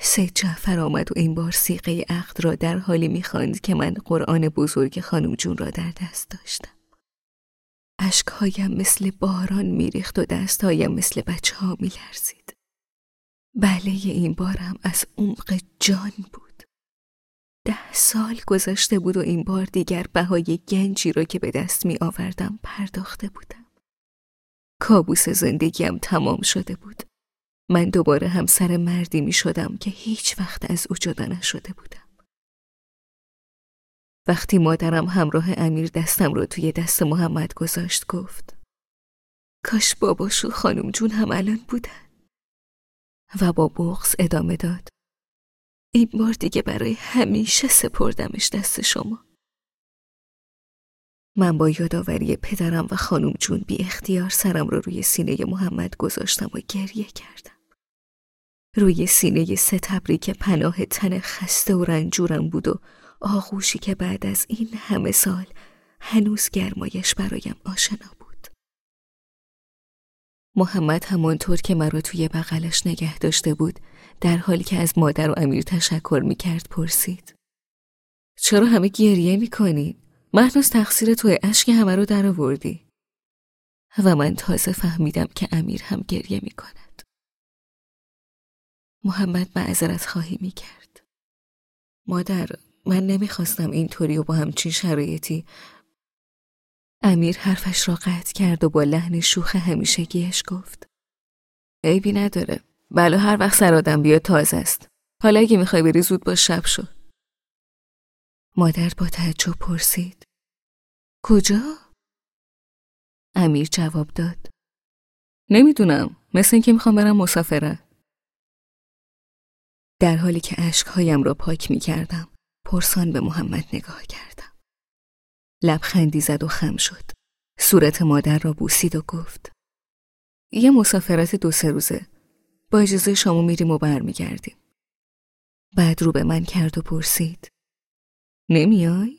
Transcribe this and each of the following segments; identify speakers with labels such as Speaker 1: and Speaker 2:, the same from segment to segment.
Speaker 1: سید جعفر آمد و این بار صیغه عقد را در حالی می‌خواند که من قرآن بزرگ خانم جون را در دست داشتم. اشک‌هایم مثل باران می‌ریخت و دست‌هایم مثل بچه‌ها می‌لرزید. بله، این بارم از عمق جان بود. 10 سال گذشته بود و این بار دیگر بهای گنجی را که به دست می آوردم پرداخته بودم. کابوس زندگیم تمام شده بود. من دوباره همسر مردی می شدم که هیچ وقت از او جدا نشده بودم. وقتی مادرم همراه امیر دستم را توی دست محمد گذاشت گفت: کاش باباش و خانم جون هم الان بودن. و با بغض ادامه داد: این بار دیگه برای همیشه سپردمش دست شما. من با یادآوری پدرم و خانم جون بی اختیار سرم را روی سینه محمد گذاشتم و گریه کردم. روی سینه ستبری که پناه تن خسته و رنجورم بود و آغوشی که بعد از این همه سال هنوز گرمایش برایم آشنا بود. محمد همانطور که مرا توی بغلش نگه داشته بود، در حالی که از مادر و امیر تشکر می‌کرد پرسید: چرا همه گریه می‌کنی؟ مهنوز تقصیر توی، اشک همه رو در آوردی. و من تازه فهمیدم که امیر هم گریه می‌کند. محمد معذرت خواهی می‌کرد. مادر، من نمی‌خواستم اینطوری و با همچین شرایطی. امیر حرفش را قطع کرد و با لحن شوخ همیشگیش گفت: عیبی نداره. بلا هر وقت سر آدم بیاد تازه است. حالا اگه میخوای بری زود باش، شب شد. مادر با تعجب پرسید: کجا؟ امیر جواب داد: نمیدونم، مثل این که میخوام برم مسافرت. در حالی که اشکهایم را پاک میکردم پرسان به محمد نگاه کردم. لبخندی زد و خم شد. صورت مادر را بوسید و گفت: یه مسافرت 2-3 روزه. با اجازه شما میریم و برمیگردیم. بعد رو به من کرد و پرسید: نمیای؟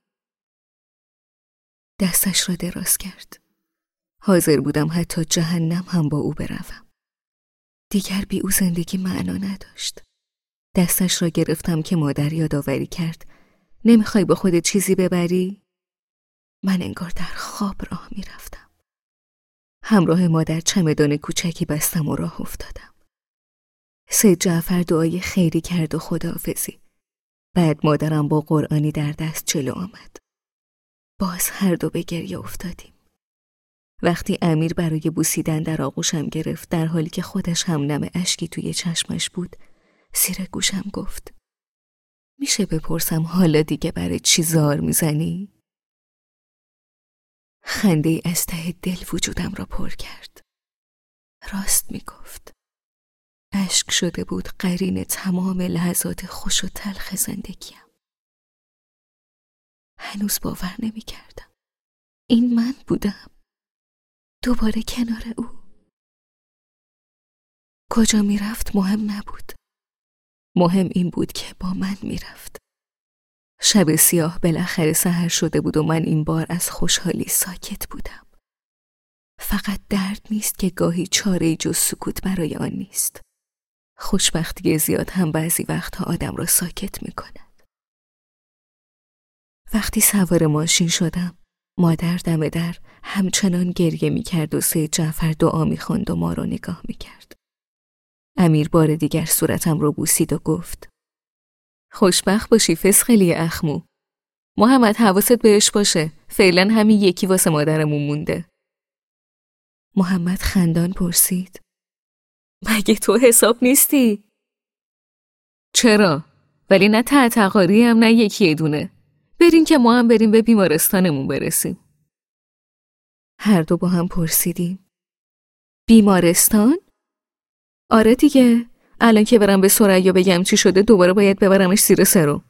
Speaker 1: دستش را دراز کرد. حاضر بودم حتی جهنم هم با او بروم. دیگر بی او زندگی معنا نداشت. دستش را گرفتم که مادر یادآوری کرد: نمیخوای با خودت چیزی ببری؟ من انگار در خواب راه میرفتم. همراه مادر چمدان کوچکی بستم و راه افتادم. سید جعفر دعای خیری کرد و خداحافظی. بعد مادرم با قرآنی در دست جلو آمد. باز هر دو به گریه افتادیم. وقتی امیر برای بوسیدن در آغوشم گرفت، در حالی که خودش هم نم اشکی توی چشمش بود، زیر گوشم گفت: میشه بپرسم حالا دیگه برای چی زار میزنی؟ خنده‌ای از ته دل وجودم را پر کرد. راست میگفت. اشک شده بود قرین تمام لحظات خوش و تلخ زندگیم. هنوز باور نمی‌کردم. این من بودم. دوباره کنار او. کجا میرفت مهم نبود. مهم این بود که با من میرفت. شب سیاه بالاخره سحر شده بود و من این بار از خوشحالی ساکت بودم. فقط درد نیست که گاهی چاره‌ای جز سکوت برای آن نیست. خوشبختی زیاد هم بعضی وقتها آدم را ساکت می‌کند. وقتی سوار ماشین شدم، مادر دم در همچنان گریه می‌کرد و سید جعفر دعا می‌خواند و ما را نگاه می‌کرد. امیر بار دیگر صورتم رو بوسید و گفت: خوشبخت باشی فسخلی اخمو. محمد حواست بهش باشه، فعلا همین یکی واسه مادرمون مونده. محمد خندان پرسید: مگه تو حساب نیستی؟ چرا؟ ولی نه تعتقاری هم نه یکی دونه. بریم که ما هم بریم به بیمارستانمون برسیم. هر دو با هم پرسیدیم: بیمارستان؟ آره دیگه، الان که برم به ثریا بگم چی شده دوباره باید ببرمش زیر سرو.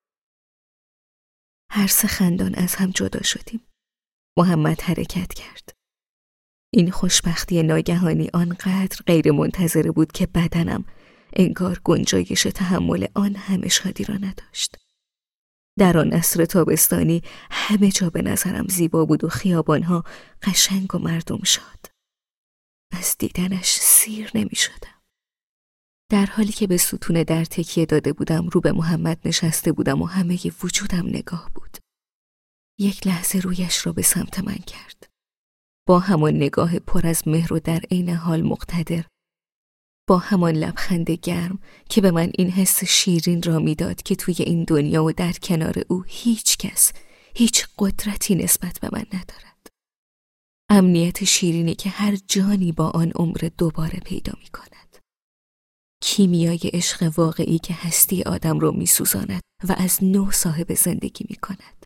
Speaker 1: هر سه خندان از هم جدا شدیم. محمد حرکت کرد. این خوشبختی ناگهانی آنقدر غیر منتظره بود که بدنم انگار گنجایش تحمل آن همه شادی را نداشت. در آن عصر تابستانی همه جا به نظرم زیبا بود و خیابانها قشنگ و مردم شاد. از دیدنش سیر نمی شدم. در حالی که به ستون در تکیه داده بودم رو به محمد نشسته بودم و همه وجودم نگاه بود. یک لحظه رویش را به سمت من کرد. با همان نگاه پر از مهر و در عین حال مقتدر، با همان لبخند گرم که به من این حس شیرین را میداد که توی این دنیا و در کنار او هیچ کس هیچ قدرتی نسبت به من ندارد. امنیت شیرینی که هر جانی با آن عمر دوباره پیدا می کند. کیمیای عشق واقعی که هستی آدم رو می سوزاند و از نو صاحب زندگی می کند.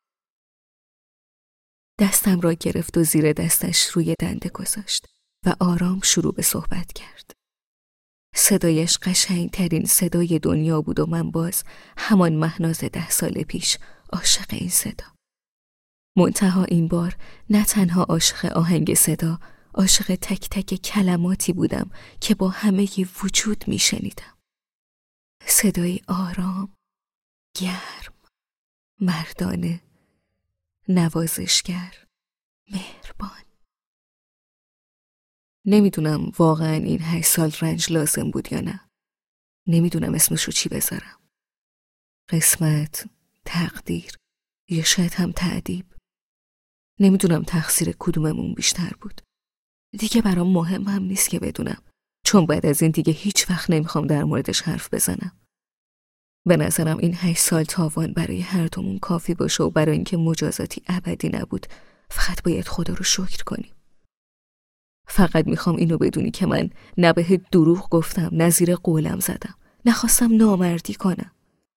Speaker 1: دستم را گرفت و زیر دستش روی دنده گذاشت و آرام شروع به صحبت کرد. صدایش قشنگترین صدای دنیا بود و من باز همان مهناز 10 سال پیش عاشق این صدا. منتها این بار نه تنها عاشق آهنگ صدا، عاشق تک تک کلماتی بودم که با همه وجود می شنیدم. صدای آرام، گرم، مردانه، نوازشگر، مهربان. نمیدونم واقعا این 8 سال رنج لازم بود یا نه. نمیدونم اسمشو چی بذارم. قسمت، تقدیر، یا شاید هم تعذیب. نمیدونم تقصیر کدوممون بیشتر بود. دیگه برام مهم هم نیست که بدونم، چون بعد از این دیگه هیچ وقت نمیخوام در موردش حرف بزنم. به نظرم این 8 سال تاوان برای هر دومون کافی باشه و برای اینکه مجازاتی ابدی نبود فقط باید خدا رو شکر کنیم. فقط میخوام اینو بدونی که من نه بهت دروغ گفتم، نه زیر قولم زدم، نخواستم نامردی کنم.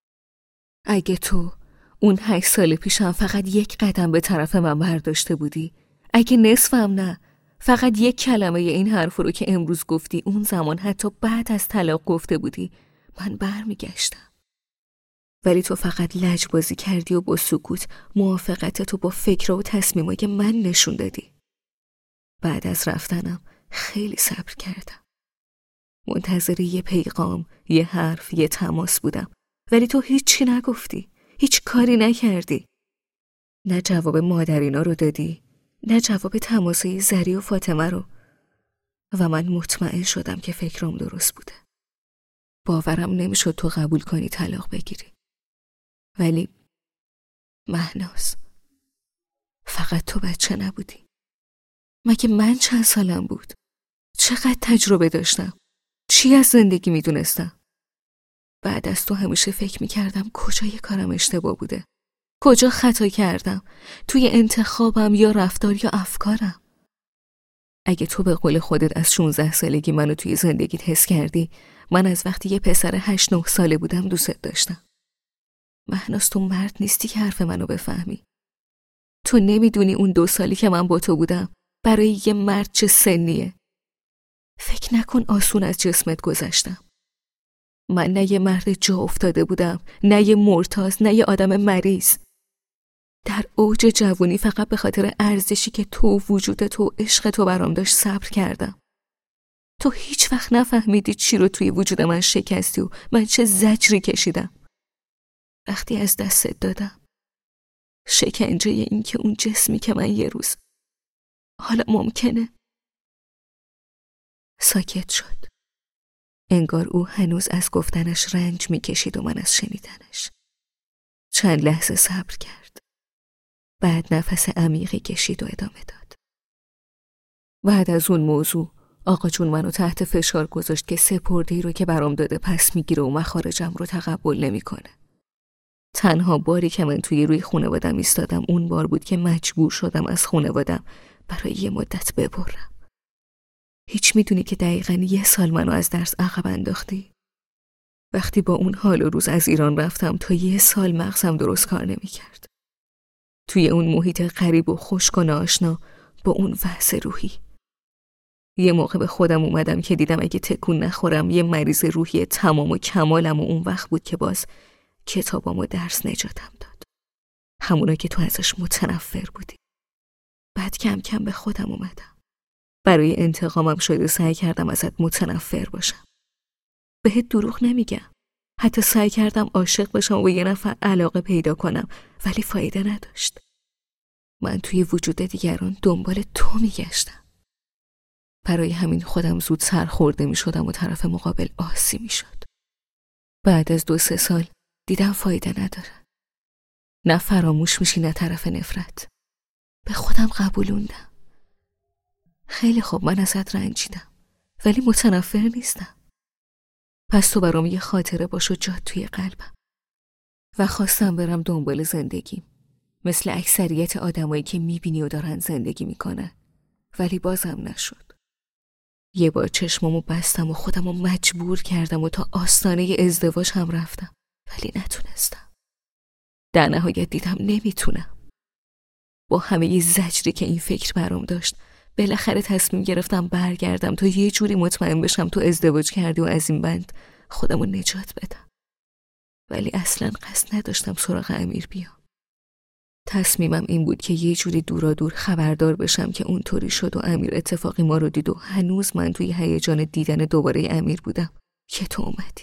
Speaker 1: اگه تو اون 8 سال پیشم فقط یک قدم به طرف من برداشته بودی، اگه نصفم نه، فقط یک کلمه این حرف رو که امروز گفتی اون زمان حتی بعد از طلاق گفته بودی، من برمیگشتم. ولی تو فقط لجبازی کردی و با سکوت موافقتتو با فکر و تصمیمای من نشون دادی. بعد از رفتنم خیلی صبر کردم. منتظر یه پیغام، یه حرف، یه تماس بودم، ولی تو هیچی نگفتی، هیچ کاری نکردی. نه جواب مادرینا رو دادی، نه جواب تماسای زری و فاطمه رو. و من مطمئن شدم که فکرام درست بوده. باورم نمیشد تو قبول کنی طلاق بگیری. ولی مهناز، فقط تو بچه نبودی. مگه من چند سالم بود؟ چقدر تجربه داشتم؟ چی از زندگی میدونستم؟ بعد از تو همیشه فکر میکردم کجای کارم اشتباه بوده، کجا خطا کردم، توی انتخابم یا رفتار یا افکارم. اگه تو به قول خودت از 16 سالگی منو توی زندگیت حس کردی، من از وقتی یه پسر 8-9 ساله بودم دوست داشتم. مهناز، تو مرد نیستی که حرف منو بفهمی. تو نمیدونی اون 2 سالی که من با تو بودم برای یه مرد چه سنیه. فکر نکن آسون از جسمت گذشتم. من نه یه مرد جا افتاده بودم، نه یه مرتاض، نه یه آدم مریض. در اوج جوانی فقط به خاطر ارزشی که تو، وجود تو، عشق تو برام داشت صبر کردم. تو هیچ وقت نفهمیدی چی رو توی وجود من شکستی و من چه زجری کشیدم وقتی از دستت دادم. شکنجه این که اون جسمی که من یه روز حالا ممکنه. ساکت شد. انگار او هنوز از گفتنش رنج میکشید و من از شنیدنش. چند لحظه صبر کرد. بعد نفس عمیقی کشید و ادامه داد. بعد از اون موضوع آقا جون منو تحت فشار گذاشت که سپرده‌ای رو که برام داده پس میگیره و مخارجم رو تقبل نمیکنه. تنها باری که من توی روی خانوادم ایستادم اون بار بود که مجبور شدم از خانوادم برای یه مدت ببرم. هیچ میدونی که دقیقاً 1 سال منو از درس عقب انداختی؟ وقتی با اون حال و روز از ایران رفتم تا 1 سال مغزم درست کار نمیکرد. توی اون محیط غریب و خشک و ناآشنا با اون وضع روحی. یه موقع به خودم اومدم که دیدم اگه تکون نخورم یه مریض روحی تمام و کمالم و اون وقت بود که باز کتابام و درس نجاتم داد. همونا که تو ازش متنفر بودی. بعد کم کم به خودم اومدم. برای انتقامم شده سعی کردم ازت متنفر باشم. بهت دروغ نمیگم. حتی سعی کردم عاشق بشم و به یه نفر علاقه پیدا کنم، ولی فایده نداشت. من توی وجود دیگران دنبال تو میگشتم. برای همین خودم زود سرخورده میشدم و طرف مقابل آسی میشد. بعد از 2-3 سال دیدم فایده نداره. نه فراموش میشی نه طرف نفرت. به خودم قبولوندم. خیلی خوب، من ازت رنجیدم ولی متنفر نیستم. پس تو برام یه خاطره باش و جات توی قلبم. و خواستم برم دنبال زندگیم، مثل اکثریت آدمایی که میبینی و دارن زندگی میکنن، ولی بازم نشد. یه بار چشمامو بستم و خودمو مجبور کردم و تا آستانه ازدواج هم رفتم، ولی نتونستم. در نهایت دیدم نمیتونم. با همه زجری که این فکر برام داشت، بالاخره تصمیم گرفتم برگردم تا یه جوری مطمئن بشم تو ازدواج کردی و از این بند خودمو نجات بدم. ولی اصلاً قصد نداشتم سراغ امیر بیام. تصمیمم این بود که یه جوری دورا دور خبردار بشم که اونطوری شد و امیر اتفاقی ما رو دید و هنوز من توی هیجان دیدن دوباره امیر بودم که تو اومدی.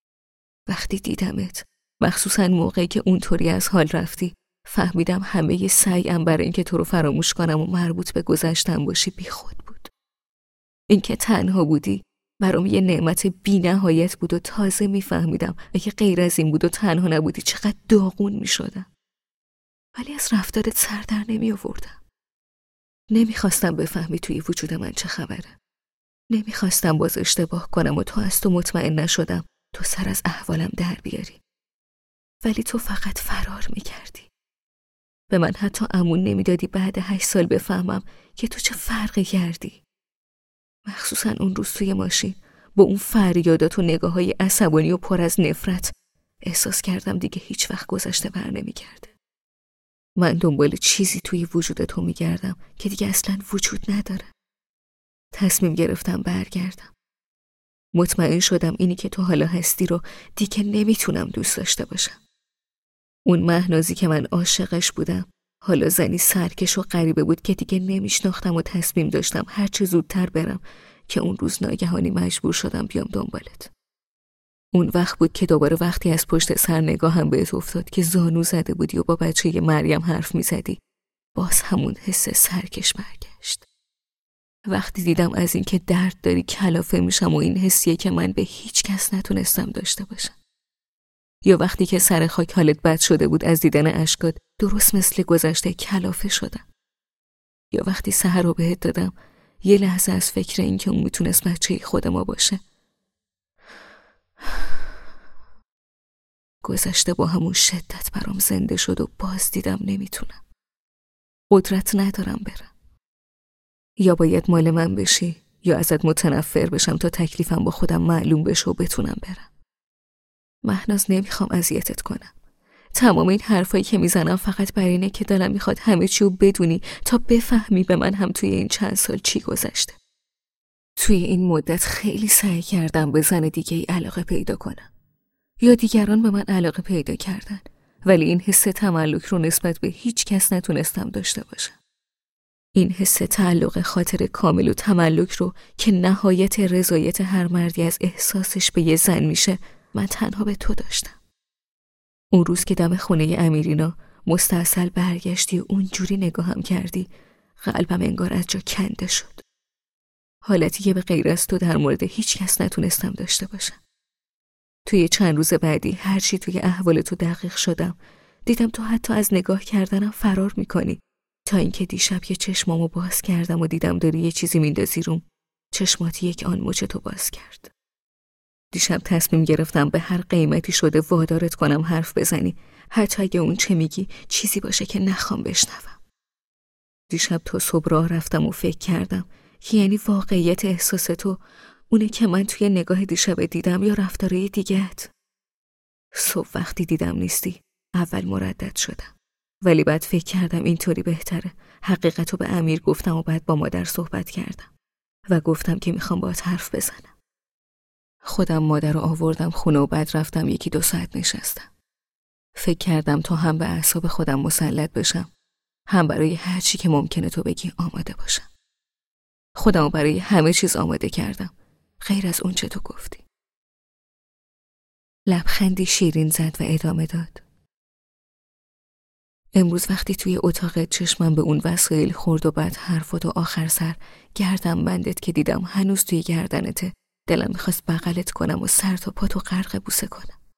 Speaker 1: وقتی دیدمت، مخصوصاً موقعی که اونطوری از حال رفتی، فهمیدم همه سعیم برای اینکه تو رو فراموش کنم و مربوط به گذشتم باشی بیخود بود. اینکه تنها بودی برام یه نعمت بی نهایت بود و تازه میفهمیدم اگه غیر از این بود و تنها نبودی چقدر داغون میشدم. ولی از رفتارت سر در نمی آوردم. نمیخواستم بفهمی توی وجود من چه خبره. نمیخواستم باز اشتباه کنم و تو از تو مطمئن نشدم تو سر از احوالم در بیاری. ولی تو فقط فرار میکردی. به من حتی امون نمیدادی بعد 8 سال بفهمم که تو چه فرقی کردی. مخصوصا اون روز توی ماشین با اون فریادات و نگاه‌های عصبانی و پر از نفرت احساس کردم دیگه هیچ وقت گذشته بر نمیگرده. من دنبال چیزی توی وجود تو میگردم که دیگه اصلاً وجود نداره. تصمیم گرفتم برگردم. مطمئن شدم اینی که تو حالا هستی رو دیگه نمیتونم دوست داشته باشم. اون مهنازی که من عاشقش بودم حالا زنی سرکش و غریبه بود که دیگه نمیشناختم و تصمیم داشتم هر چه زودتر برم که اون روز ناگهانی مجبور شدم بیام دنبالت. اون وقت بود که دوباره وقتی از پشت سر نگاهم بهت افتاد که زانو زده بودی و با بچه مریم حرف میزدی، باز همون حس سرکش برگشت. وقتی دیدم از این که درد داری کلافه میشم و این حسیه که من به هیچ کس نتونستم داشته باشم. یا وقتی که سر خاک حالت بد شده بود از دیدن اشکات درست مثل گذشته کلافه شدم. یا وقتی سحر رو بهت دادم یه لحظه از فکر این که اون میتونست بچه خود ما باشه. گذشته با همون شدت برام زنده شد و باز دیدم نمیتونم. قدرت ندارم برم. یا باید مال من بشی یا ازت متنفر بشم تا تکلیفم با خودم معلوم بشه و بتونم برم. مهناز، نمیخوام اذیتت کنم. تمام این حرفایی که میزنم فقط برای اینه که دلم میخواد همه چی رو بدونی تا بفهمی به من هم توی این چند سال چی گذشته. توی این مدت خیلی سعی کردم به زن دیگه ای علاقه پیدا کنم. یا دیگران به من علاقه پیدا کردن، ولی این حس تملک رو نسبت به هیچ کس نتونستم داشته باشم. این حس تعلق خاطر کامل و تملک رو که نهایت رضایت هر مردی از احساسش به یه زن میشه، من تنها به تو داشتم. اون روز که دم خونه امیرینا مستاصل برگشتی و اونجوری نگاهم کردی، قلبم انگار از جا کنده شد. حالتی که به غیر از تو در مورد هیچ کس نتونستم داشته باشم. توی چند روز بعدی هرچی توی احوال تو دقیق شدم، دیدم تو حتی از نگاه کردنم فرار میکنی. تا اینکه دیشب یه چشمامو باز کردم و دیدم داری یه چیزی میندازی روم. چشمات یک آنموچ تو باز کرد. دیشب تصمیم گرفتم به هر قیمتی شده وادارت کنم حرف بزنی، حتی اگه اون چه میگی چیزی باشه که نخوام بشنوم. دیشب تا صبح راه رفتم و فکر کردم که یعنی واقعیت احساس تو اونه که من توی نگاه دیشب دیدم یا رفتارهای دیگه‌ات. صبح وقتی دیدم نیستی اول مردد شدم، ولی بعد فکر کردم اینطوری بهتره. حقیقتو به امیر گفتم و بعد با مادر صحبت کردم و گفتم که میخوام باهات حرف بزنم. خودم مادر رو آوردم خونه و بعد رفتم 1-2 ساعت نشستم. فکر کردم تا هم به اعصاب خودم مسلط بشم، هم برای هر چی که ممکنه تو بگی آماده باشم. خودمو برای همه چیز آماده کردم غیر از اون چه تو گفتی. لبخندی شیرین زد و ادامه داد. امروز وقتی توی اتاقت چشمم به اون وسایل خورد و بعد حرفات و آخر سر گردم بندت که دیدم هنوز توی گردنته، دلم میخواست بغلت کنم و سر تا پاتو غرق بوسه کنم.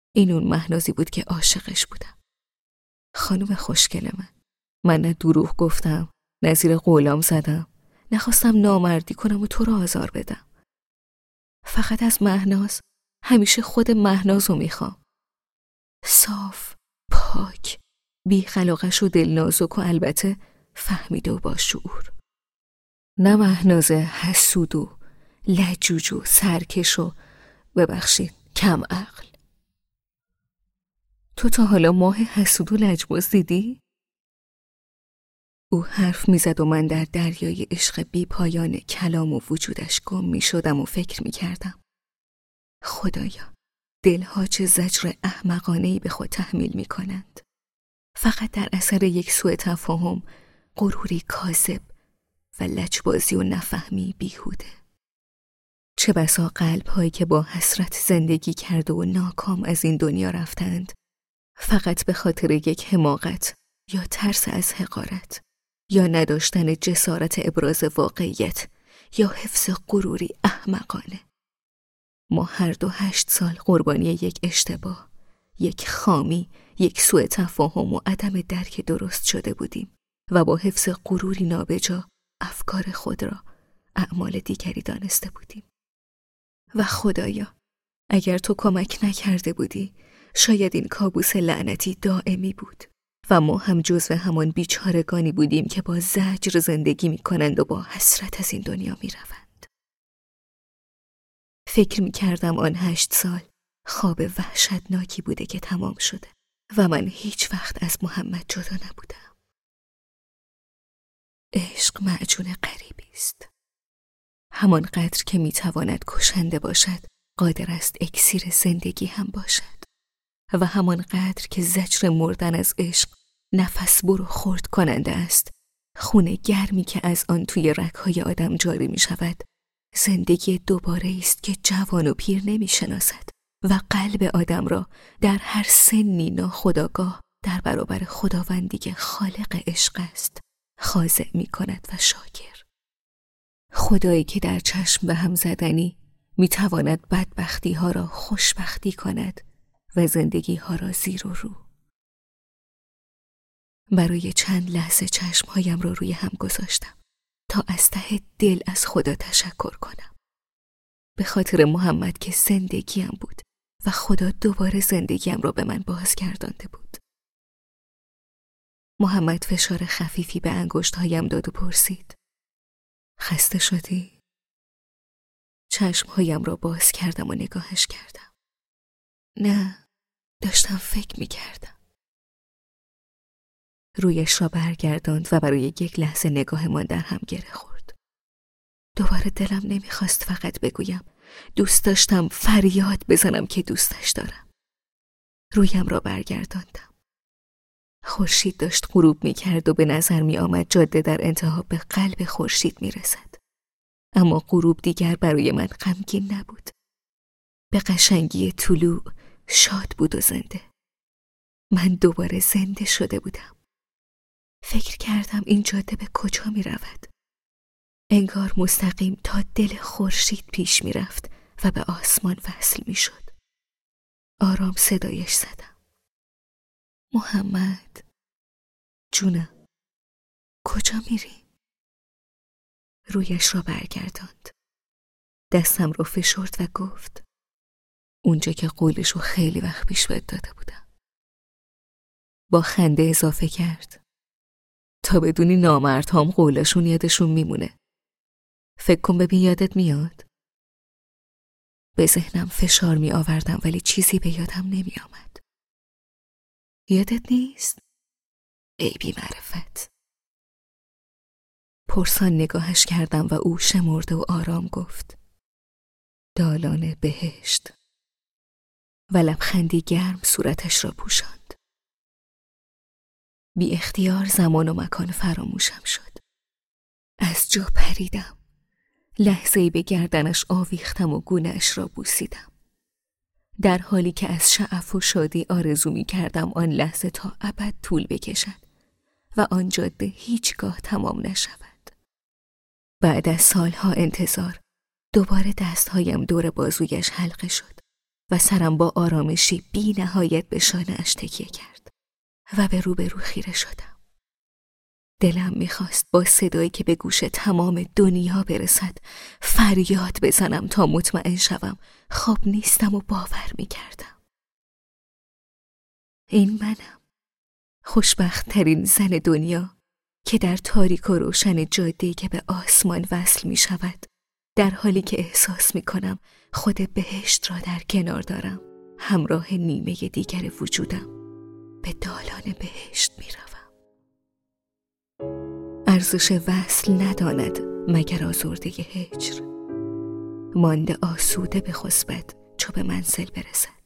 Speaker 1: این اون مهنازی بود که عاشقش بودم. خانم خوشگل من نه دروغ گفتم، نه زیر قولام زدم، نخواستم نامردی کنم و تو رو آزار بدم. فقط از مهناز همیشه خود مهناز رو میخوام. صاف، پاک، بی خلاقش و دلنازک و البته فهمیده و با شعور. نه مهناز حسود و لجوج و سرکش و ببخشید کم عقل. تو تا حالا ماه حسود و لجباز دیدی؟ او حرف میزد و من در دریای عشق بی پایان کلام و وجودش گم می شدم و فکر می کردم خدایا دلها چه زجر احمقانه‌ای به خود تحمیل می کنند. فقط در اثر یک سوء تفاهم، غروری کاذب و لجبازی و نفهمی بیهوده. چه بسا قلب‌هایی که با حسرت زندگی کرده و ناکام از این دنیا رفتند فقط به خاطر یک حماقت یا ترس از حقارت یا نداشتن جسارت ابراز واقعیت یا حفظ غروری احمقانه. ما هر دو 8 سال قربانی یک اشتباه، یک خامی، یک سوء تفاهم و عدم درک درست شده بودیم و با حفظ غروری نابجا افکار خود را اعمال دیگری دانسته بودیم. و خدایا اگر تو کمک نکرده بودی شاید این کابوس لعنتی دائمی بود و ما هم جزو همان بیچارگانی بودیم که با زجر زندگی می کنند و با حسرت از این دنیا می روند. فکر می کردم آن 8 سال خواب وحشتناکی بوده که تمام شده و من هیچ وقت از محمد جدا نبودم. عشق معجون غریبی است. همان قدر که می تواند کشنده باشد قادر است اکسیر زندگی هم باشد و همان قدر که زجر مردن از عشق نفس برو خرد کننده است، خون گرمی که از آن توی رگ‌های آدم جاری می شود زندگی دوباره است که جوان و پیر نمی شناسد و قلب آدم را در هر سنی ناخودآگاه در برابر خداوندی که خالق عشق است خاضع می کند و شاکر. خدایی که در چشم به هم زدنی می تواند بدبختی ها را خوشبختی کند و زندگی ها را زیر و رو. برای چند لحظه چشمهایم را روی هم گذاشتم تا از ته دل از خدا تشکر کنم. به خاطر محمد که زندگیم بود و خدا دوباره زندگیم را به من بازگردانده بود. محمد فشار خفیفی به انگشتهایم داد و پرسید: خسته شدی؟ چشمهایم را باز کردم و نگاهش کردم. نه، داشتم فکر می کردم. رویش را برگرداند و برای یک لحظه نگاهمان در هم گره خورد. دوباره دلم نمیخواست فقط بگویم دوست داشتم فریاد بزنم که دوستش دارم. رویم را برگرداندم. خورشید داشت غروب میکرد و به نظر میآمد جاده در انتها به قلب خورشید میرسد. اما غروب دیگر برای من غمگین نبود. به قشنگی طلوع شاد بود و زنده. من دوباره زنده شده بودم. فکر کردم این جاده به کجا می رود؟ انگار مستقیم تا دل خورشید پیش می رفت و به آسمان وصل می شد. آرام صدایش زدم: محمد جونم، کجا میری؟ رویش را برگرداند. دستم را فشرد و گفت: اونجا که قولش رو خیلی وقت پیش بهت داده بودم. با خنده اضافه کرد: تا بدونی نامردهام قولشون یادشون میمونه. فکر کن ببین یادت میاد. به ذهنم فشار می آوردم ولی چیزی به یادم نمی آمد. یادت نیست؟ ای بی معرفت. پرسان نگاهش کردم و او شمرده و آرام گفت: دالان بهشت. و لبخندی گرم صورتش را پوشاند. بی اختیار زمان و مکان فراموشم شد. از جا پریدم. لحظه‌ای به گردنش آویختم و گونه‌اش را بوسیدم. در حالی که از شعف و شادی آرزو می کردم آن لحظه تا ابد طول بکشد و آن جاده هیچگاه تمام نشود. بعد از سالها انتظار دوباره دستهایم دور بازویش حلقه شد و سرم با آرامشی بی نهایت به شانه‌اش تکیه کرد و به روبرو خیره شدم. دلم میخواست با صدایی که به گوش تمام دنیا برسد فریاد بزنم تا مطمئن شوم خواب نیستم و باور میکردم. این منم، خوشبخت ترین زن دنیا که در تاریک و روشن جاده‌ای که به آسمان وصل میشود، در حالی که احساس میکنم خود بهشت را در کنار دارم، همراه نیمه دیگر وجودم به دالان بهشت میروم. ارزش وصل نداند مگر آزرده هجر، مانده آسوده به خسبت چو به منزل برسد.